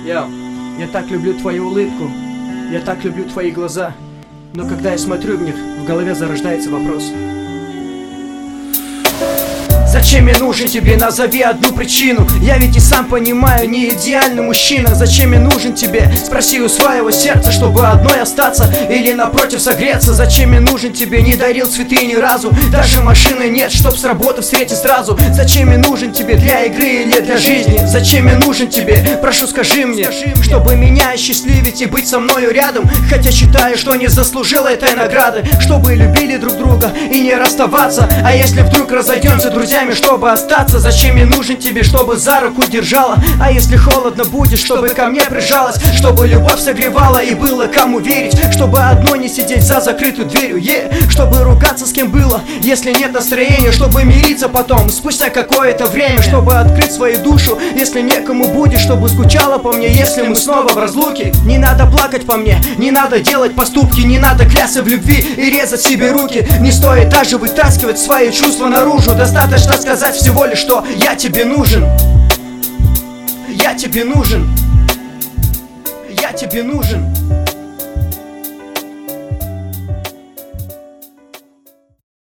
Я так люблю твою улыбку, я так люблю твои глаза, но когда я смотрю в них, в голове зарождается вопрос: зачем я нужен тебе? Назови одну причину. Я ведь и сам понимаю, не идеальный мужчина. Зачем я нужен тебе? Спроси у своего сердца, чтобы одной остаться или напротив согреться. Зачем я нужен тебе? Не дарил цветы ни разу, даже машины нет, чтоб с работы встретить сразу. Зачем я нужен тебе? Для игры или для жизни? Зачем я нужен тебе? Прошу, скажи мне, чтобы меня осчастливить и быть со мною рядом. Хотя считаю, что не заслужил этой награды. Чтобы любили друг друга и не расставаться. А если вдруг разойдемся друзьями, чтобы остаться? Зачем я нужен тебе? Чтобы за руку держала. А если холодно будет, чтобы ко мне прижалась. Чтобы любовь согревала и было кому верить. Чтобы одной не сидеть за закрытой дверью, чтобы ругаться с кем было, если нет настроения. Чтобы мириться потом, спустя какое-то время. Чтобы открыть свою душу, если некому будет. Чтобы скучала по мне, если мы снова в разлуке. Не надо плакать по мне, не надо делать поступки. Не надо клясться в любви и резать себе руки. Не стоит даже вытаскивать свои чувства наружу. Достаточно сказать всего лишь, что я тебе нужен. Я тебе нужен. Я тебе нужен.